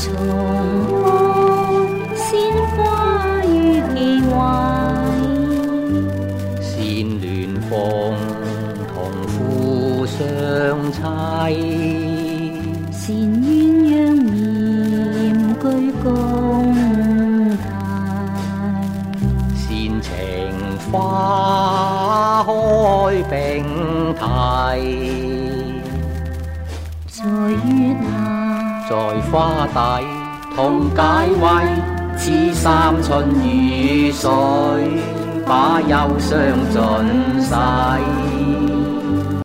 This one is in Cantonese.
重開鮮花於寄懷， 善聯鳳同負相棲， 善鴛鴦面具共題， 善情花開並蒂， 在月下在花底同解圍，似三春雨水，把憂傷盡洗。